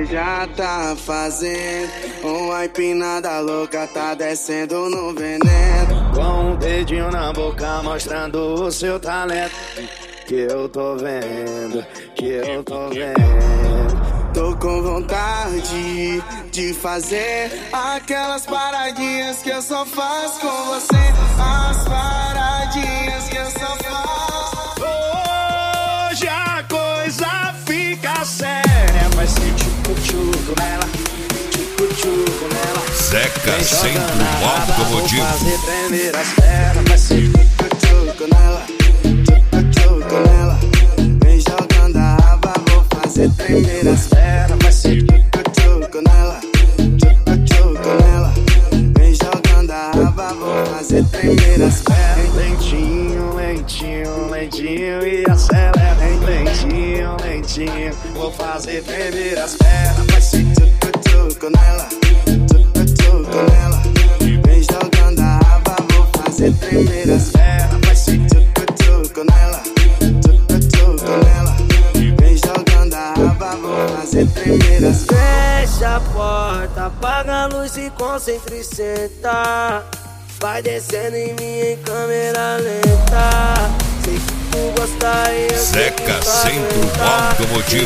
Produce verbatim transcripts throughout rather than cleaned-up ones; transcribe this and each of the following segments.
cê já tá fazendo? Uma empinada louca tá descendo no veneno. Com um dedinho na boca mostrando o seu talento. Que eu tô vendo, que eu tô vendo. Tô com vontade de fazer aquelas paradinhas que eu só faço com você. As paradinhas que eu só faço. Hoje a coisa fica séria. Vai ser tchucu-tchucu nela, tchucu-tchucu nela. Zeca sempre o automotivo. Fazer tremer as pernas. Vai ser tchucu-tchucu nela, tchucu-tchucu nela. Vem jogando a raba, vou fazer tremer as pernas. Vai ser tchucu-tchucu nela, tchucu-tchucu nela. Vem jogando a raba, vou fazer tremer as pernas. Lentinho, lentinho, lentinho e acelera. Lentinho, lentinho, vou fazer tremer as pernas. Vai ser tchucu-tchucu nela, tchucu-tchucu nela. Vem jogando a raba, vou fazer tremer as pernas. Vai ser tchucu-tchucu nela, tchucu-tchucu nela. Vem jogando a raba, vou fazer tremer as pernas. Fecha a porta, apaga a luz e concentre e senta. Vai descendo em mim em câmera lenta. Sei que tu gosta e eu sei que Zeca tu sempre o automotivo.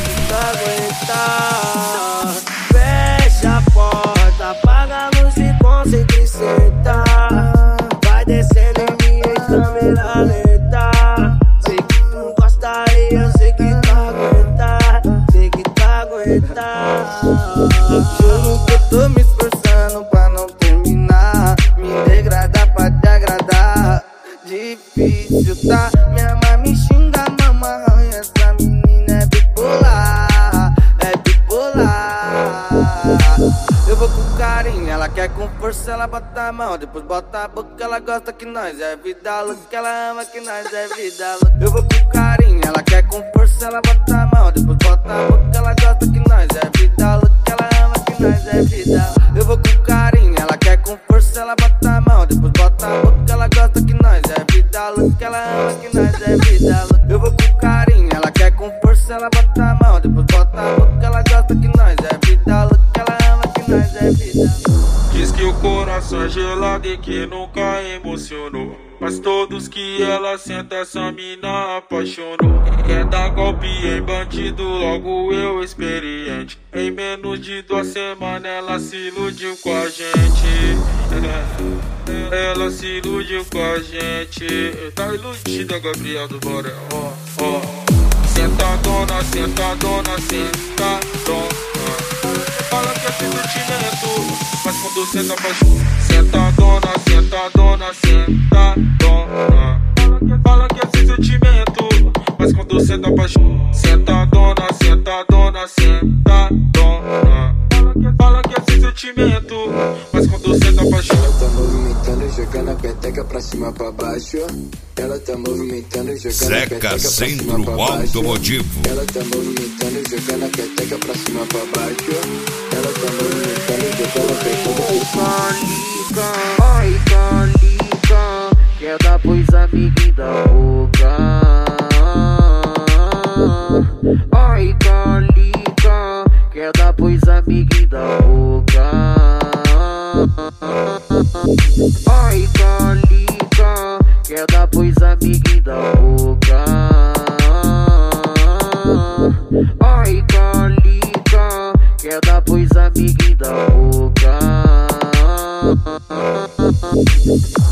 aguenta. Fecha a porta, apaga a luz e concentre e senta. Vai descendo em mim em câmera lenta. Sei que tu gosta e eu sei que tu aguenta. Sei que tu aguenta. Juro que eu tô me esforçando pra não terminar. Me degradar pra te agradar. Difícil, tá? Minha mãe me xinga, mamãe. Essa menina é bipolar, é bipolar. Eu vou com carinho, ela quer com força, ela bota a mão, depois bota a boca, ela gosta que nós é vida louca, ela ama que nós é vida louca. Eu vou com carinho, ela quer com força, ela bota a mão, depois bota a boca, ela gosta que nós é vida louca, ela ama que nós é vida. Eu vou com carinho, ela quer com força, ela bota a mão, depois bota a boca, ela gosta que nós é vida louca, ela ama que nós é vida louca. Eu vou com carinho, ela quer com força, ela bota a mão, depois bota a boca, ela gosta que nós é vida louca, ela ama que nós é vida. Diz que o coração é gelado e que nunca emocionou, mas todos que ela senta essa mina apaixonou. Quer dar golpe em bandido, logo eu experiente. Em menos de duas semanas ela se iludiu com a gente. Ela se iludiu com a gente. Tá iludida, Gabriel do Borel. Ó, ó. Sentadona, sentadona, sentadona. Fala que é sentimento, mas quando senta apaixona. Sentadona, sentadona, sentadona. Fala que é sentimento, mas quando senta apaixona. Sentadona, sentadona, sentadona. Fala que é sentimento, mas quando senta apaixona. Ela tá movimentando, jogando a peteca pra cima pra baixo. Ela tá movimentando, jogando a peteca pra cima pra baixo. Automotivo. Ela tá movimentando, jogando a peteca pra cima pra baixo. Ela tá movimentando, jogando a peteca pra cima. Ai, calica, quer dar pois amiga da boca. Ai, calica, quer dar pois amiga da boca. Ai, calica, quer dar pois amiga da boca. Ai, calica, quer dar pois amiga da boca.